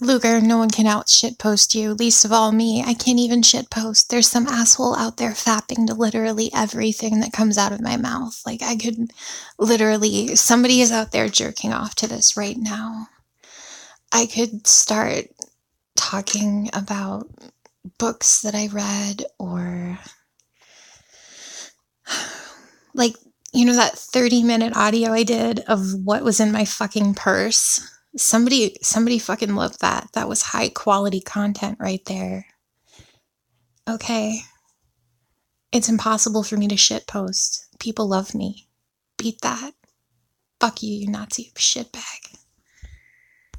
Luger, no one can out shitpost you, least of all me. I can't even shitpost. There's some asshole out there fapping to literally everything that comes out of my mouth. Like, I could literally, somebody is out there jerking off to this right now. I could start talking about books that I read, or like, you know, that 30-minute audio I did of what was in my fucking purse. Somebody fucking loved that. That was high quality content right there. Okay. It's impossible for me to shitpost. People love me. Beat that. Fuck you, you Nazi shitbag.